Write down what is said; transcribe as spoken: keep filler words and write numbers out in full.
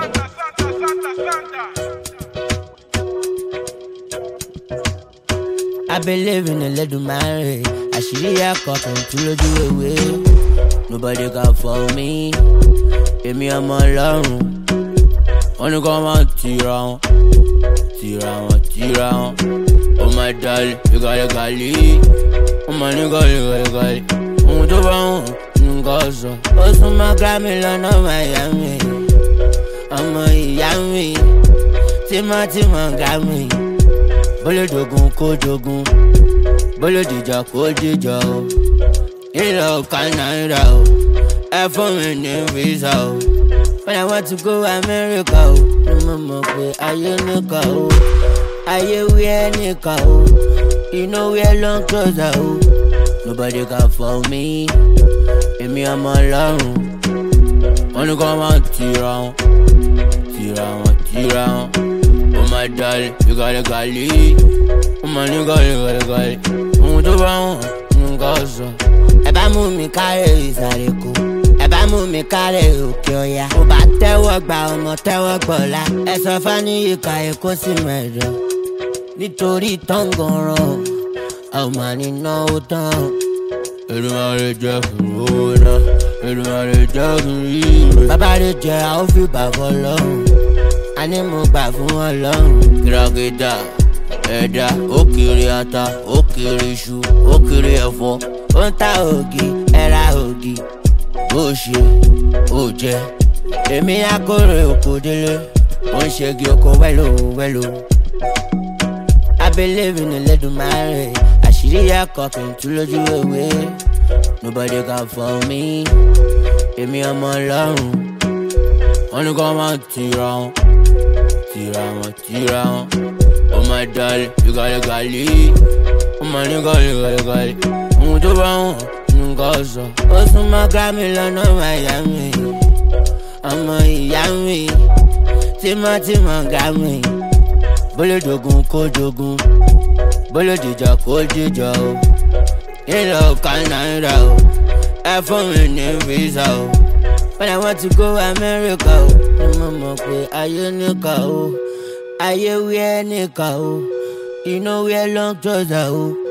I believe in a little man. I should hear cotton to the away. Nobody can for me. Give me a man long. Only come on, Tiran. Tiran, Tiran. Oh my darling, you got a galley. Oh my nigga, you got a galley. Oh, the wrong, Gaza. Oh, so my Grammy, no Miami. I'm a yummy. Tima, Tima, Grammy. Bolo jogun ko jogun, bolo dija ko dija o. Ilo Canada o, ẹ fún mi ní visa o. When I want to go America o, ni mo mọ̀ pé ayé nìkan o. Ayé wíyẹ nìkan o, you know we are long trouser o. Nobody can for me, èmi ọmọ Ọlọ́run. Wọ́n ní kó máa tira wọn, tira wọn, tira wọn. Oh my darling, you got a galley. Oh my nigga, you got a galley. Oh, the wrong, you got so. Ẹ bá mú mi kárẹ̀ ìsàlẹ̀ kó. Ẹ bá mú mi kárẹ̀ òkè ọya. Mo bá tẹ́wọ́ gba ọmọ tẹ́wọ́ gbọ̀la. Ẹ sọ fání ìka èkó sí mẹ́jọ. Nítorí tọ́ngànràn, ọmọ nínú ó tán. Èdùmàrè jẹ́ kí n rówó náà. Èdùmàrè jẹ́ kí n rí ìwé. Bàbá rẹ̀ jẹ́ àwọn fìbà fọlọ́run. Ani mo gbà fún Ọlọ́run. Kìràkìtà ẹ̀dá ó kiri ata ó kiri iṣu ó kiri ẹ̀fọ́. Ó ń ta ògì ẹ̀ra ògì bó ṣe ó jẹ. Èmi akórè oko délé ó ń ṣègi oko wẹ́lò wẹ́lò. I believe in Elédùmarè àṣírí ẹ̀kọ́ kì í tú lójú ewé. Nobody can for me èmi ọmọ Ọlọ́run. Wọ́n ní kó máa tira wọn. Tira wọn, tira wọn. Oh my darling, you got a galley. Oh my nigga, you got a galley. Oh, the wrong, you got so. Oh, so my Grammy, no Miami. I'm a yummy. Tima, Tima, Grammy. Bolo jogun, ko jogun. Bolo dija, ko dija. Ilo Canada. Ẹ fún mi ní visa o. When I want to go America o, ni mo mọ̀ pé ayé nìkan o. Ayé wíyẹ nìkan o, you know we are long trouser o.